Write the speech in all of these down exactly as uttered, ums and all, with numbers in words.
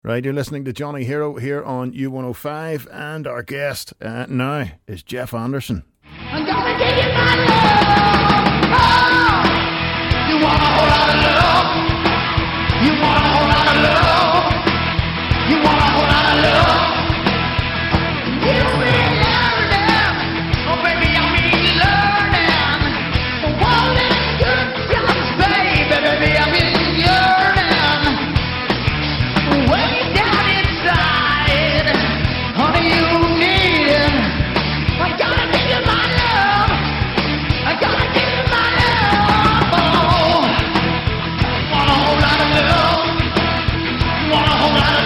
Right, you're listening to Johnny Hero here on U one oh five, and our guest uh, now is Jeff Anderson. I'm gonna give you my love. Oh, you want a whole lot of love. You want a whole lot of love. You want a whole lot of love. You been learning. Oh, baby, I mean learning. All this good times, baby, baby, I mean yearning. Way down inside, honey, you need it. I gotta give you my love. I gotta give you my love. Oh, want a whole lot of love. Want a whole lot of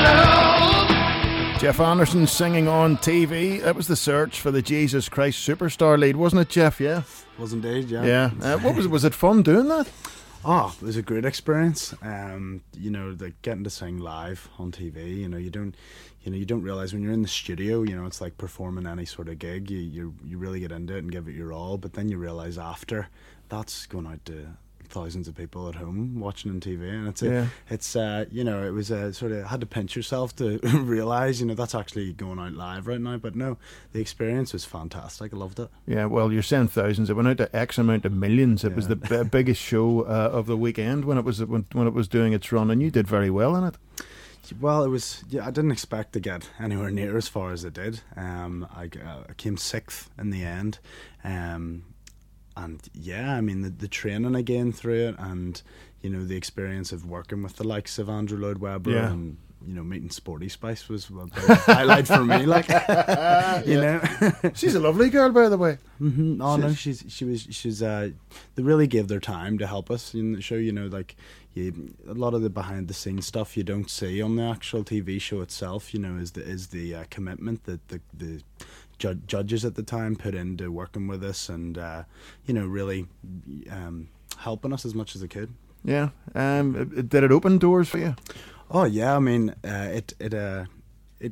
love. Jeff Anderson singing on T V. That was the search for the Jesus Christ Superstar lead, wasn't it, Jeff? Yeah. Was indeed, yeah. Yeah. Uh, what was it? Was it fun doing that? Oh, it was a great experience. Um, you know, the getting to sing live on T V. You know, you don't, you know, you don't realize when you're in the studio. You know, it's like performing any sort of gig. You you you really get into it and give it your all. But then you realize after that's going out to thousands of people at home watching on T V, and it's a, Yeah. it's uh, you know, it was a sort of had to pinch yourself to realize, you know, that's actually going out live right now. But no, the experience was fantastic. I loved it. Yeah, well, you're saying thousands. It went out to X amount of millions. It was the b- biggest show uh, of the weekend when it was when, when it was doing its run, and you did very well in it. Well, it was. Yeah, I didn't expect to get anywhere near as far as I did. Um, I, uh, I came sixth in the end, um, and yeah, I mean the, the training again through it, and you know the experience of working with the likes of Andrew Lloyd Webber Yeah. and you know meeting Sporty Spice was a big highlight for me. Like, you know. She's a lovely girl, by the way. Mm-hmm. Oh no, She's- she's she was she's uh, they really gave their time to help us in the show. You know, like you, a lot of the behind the scenes stuff you don't see on the actual T V show itself. You know, is the is the uh, commitment that the the ju- judges at the time put into working with us, and uh, you know, really um, helping us as much as they could. Yeah. Um, it- it- did it open doors for you? Oh yeah, I mean, uh, it it uh, it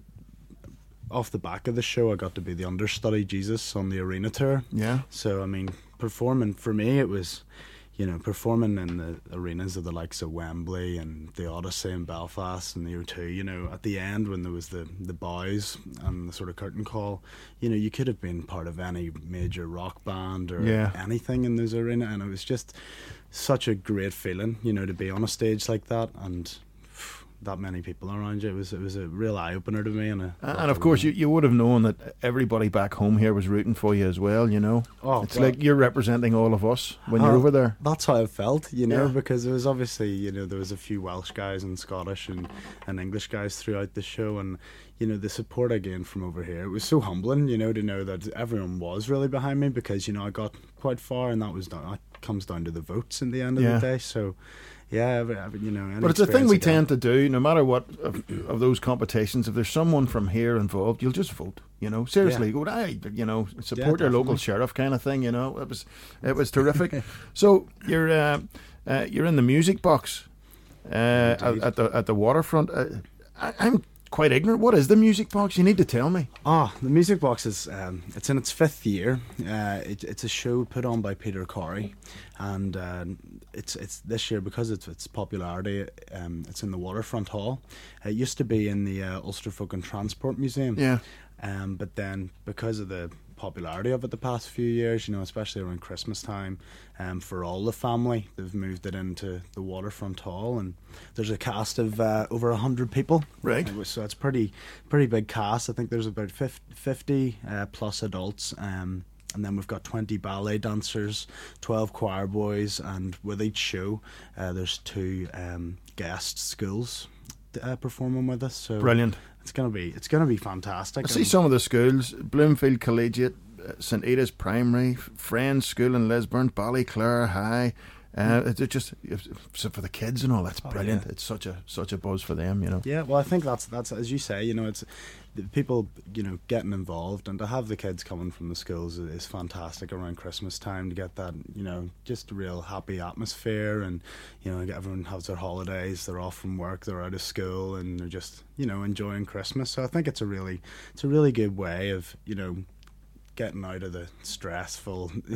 off the back of the show, I got to be the understudy Jesus on the arena tour. Yeah. So I mean, performing for me, it was, you know, performing in the arenas of the likes of Wembley and the Odyssey in Belfast and the O two. You know, at the end when there was the the bows and the sort of curtain call, you know, you could have been part of any major rock band or Yeah. anything in those arena, and it was just such a great feeling, you know, to be on a stage like that and that many people around you. It was it was a real eye opener to me, and a, And of course, you, you would have known that everybody back home here was rooting for you as well, you know. Oh, it's well- like you're representing all of us when you're Uh, over there. That's how I felt, you know, Yeah. because there was obviously, you know, there was a few Welsh guys and Scottish and, and English guys throughout the show, and you know the support I gained from over here. It was so humbling, you know, to know that everyone was really behind me, because you know I got quite far, and that was down, that comes down to the votes in the end of Yeah. the day. So yeah, every, every, you know. any But it's a thing experience we I get- tend to do, no matter what of, of those competitions. If there's someone from here involved, you'll just vote. You know, seriously, Yeah. go, I, you know, support Yeah, your local definitely. sheriff kind of thing. You know, it was, it was terrific. So you're, uh, uh, you're in the music box, uh, at, Indeed. at the at the waterfront. Uh, I, I'm quite ignorant. What is the music box? You need to tell me. Ah, the Music Box is um, it's in its fifth year. Uh, it, it's a show put on by Peter Corey, and uh, it's it's this year because of its popularity. Um, it's in the Waterfront Hall. It used to be in the uh, Ulster Folk and Transport Museum. Yeah. Um, but then because of the popularity of it the past few years, you know, especially around Christmas time, um, for all the family, they've moved it into the Waterfront Hall, and there's a cast of uh, over a hundred people. Right. It was- so it's pretty, pretty big cast. I think there's about fifty uh, plus adults, um, and then we've got twenty ballet dancers, twelve choir boys, and with each show, uh, there's two um, guest schools uh, performing with us. So Brilliant. It's gonna be, it's gonna be fantastic. I see And- some of the schools: Bloomfield Collegiate, uh, St Eda's Primary, Friends School in Lisburn, Ballyclare High. Uh, it's just so for the kids and all. That's brilliant. yeah. It's such a such a buzz for them, you know. Yeah, well, I think that's that's as you say. You know, it's the people, you know, getting involved, and to have the kids coming from the schools is, is fantastic around Christmas time, to get that, you know, just a real happy atmosphere, and you know, everyone has their holidays, they're off from work, they're out of school, and they're just, you know, enjoying Christmas. So I think it's a really it's a really good way of, you know, getting out of the stressful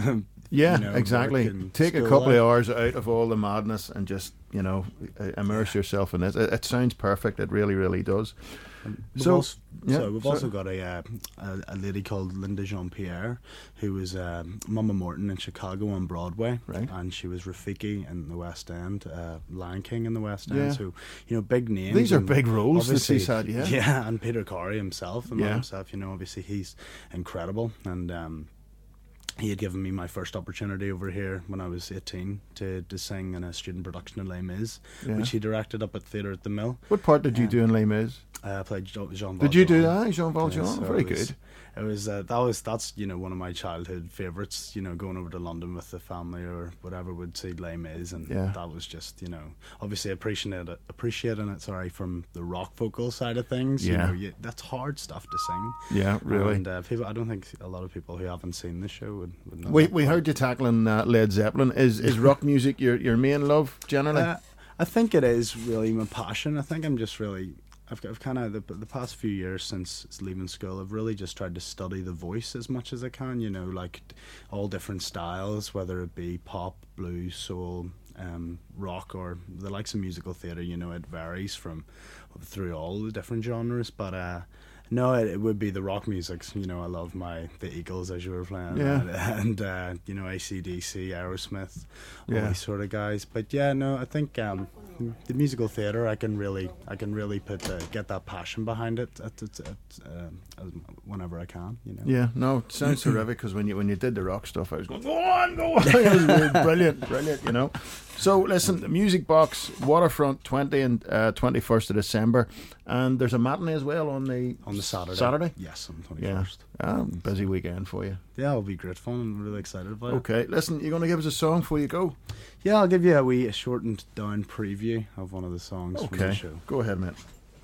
Yeah, you know, exactly. work and Take a school couple of life. hours out of all the madness and just, you know, uh, immerse yourself in it. It, it sounds perfect. It really, really does. We've So, also, yeah, so we've so- also got a, uh, a a lady called Linda Jean Pierre, who was um, Mama Morton in Chicago on Broadway, Right. and she was Rafiki in the West End, uh, Lion King in the West End. Yeah. So you know, big names. These are and big roles that obviously- she's had, yeah. Yeah, and Peter Corey himself, the man Yeah. himself. You know, obviously he's incredible, and um, he had given me my first opportunity over here when I was eighteen to, to sing in a student production of Les Mis, Yeah. which he directed up at Theatre at the Mill. What part did you Yeah. do in Les Mis? Uh, I played Jean Valjean. Did you do that, Jean Valjean? Yeah, so Very it was- good. It was uh, that was that's you know one of my childhood favorites. You know, going over to London with the family or whatever would see Les Mis, and Yeah. that was just you know obviously appreciating it, appreciating it. Sorry, from the rock vocal side of things. Yeah. You know, you, that's hard stuff to sing. Yeah, really. And uh, people, I don't think a lot of people who haven't seen the show would. would know We that. we heard you tackling uh, Led Zeppelin. Is is rock music your your main love generally? Uh, I think it is really my passion. I think I'm just really. I've, I've kind of the, the past few years since leaving school, I've really just tried to study the voice as much as I can. You know, like all different styles, whether it be pop, blues, soul, um, rock, or the likes of musical theatre. You know, it varies from through all the different genres, but. Uh, No, it, it would be the rock music. You know, I love my the Eagles as you were playing, Yeah. and, and uh, you know A C D C, Aerosmith, all Yeah. these sort of guys. But yeah, no, I think um, the musical theatre, I can really, I can really put uh, get that passion behind it at, at, at uh, whenever I can. You know. Yeah, no, it sounds terrific because when you when you did the rock stuff, I was going, go on, go on. It was really brilliant, brilliant, you know. So listen, the Music Box, Waterfront, twenty and uh, twenty-first of December, and there's a matinee as well on the On the Saturday. Saturday? Yes, on the Yeah, twenty-first. ah, busy weekend for you. Yeah, it'll be great fun. I'm really excited about it. Okay, listen, you're going to give us a song before you go. Yeah, I'll give you a wee a shortened down preview of one of the songs from the Okay, show. go ahead, mate.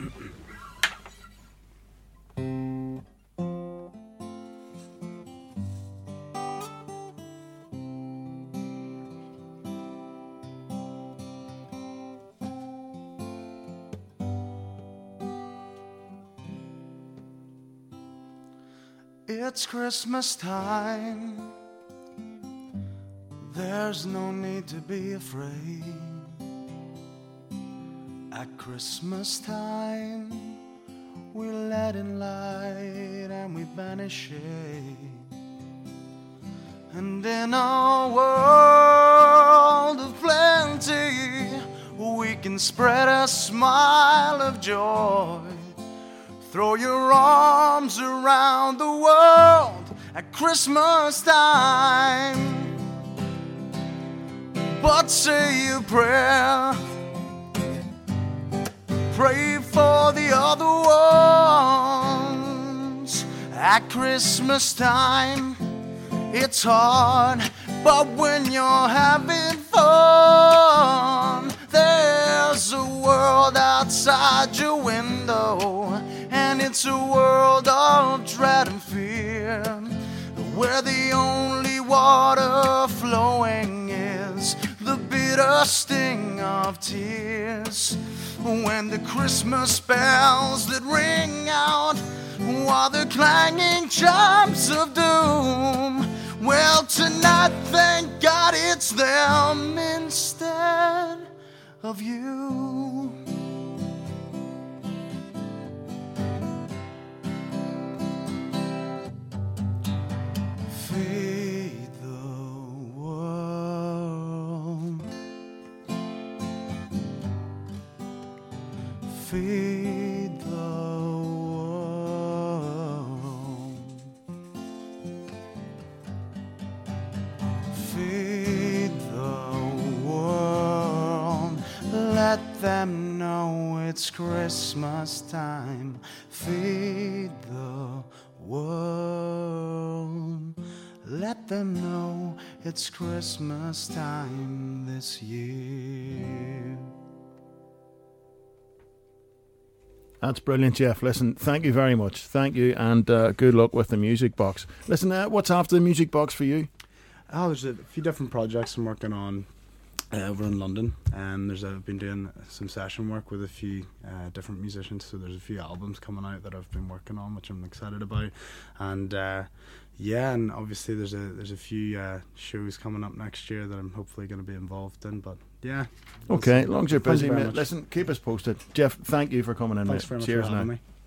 It's Christmas time. There's no need to be afraid. At Christmas time, we let in light and we banish shade. And in a world of plenty, we can spread a smile of joy. Throw your arms around the world at Christmas time. But say a prayer. Pray for the other ones at Christmas time. It's hard, but when you're having fun, there's a world outside your window, and it's a world of dread and fear, where the only water flowing is the bitter sting of tears. When the Christmas bells that ring out while the clanging chimes of doom, well, tonight, thank God it's them instead of you. Feed the world. Feed the world. Feed the world. Let them know it's Christmas time. Feed the world. Let them know it's Christmas time this year. That's brilliant, Jeff. Listen, thank you very much. Thank you, and uh, good luck with the Music Box. Listen, uh, what's after the Music Box for you? Oh, there's a few different projects I'm working on. uh, over in London. Um, there's a, I've been doing some session work with a few uh, different musicians, so there's a few albums coming out that I've been working on, which I'm excited about. And uh, yeah, and obviously there's a there's a few uh, shows coming up next year that I'm hopefully going to be involved in. But yeah. Okay, as long as you're Thank busy, you very mate. much. Listen, keep us posted. Jeff, thank you for coming in, Thanks mate. very much Cheers for having now. me.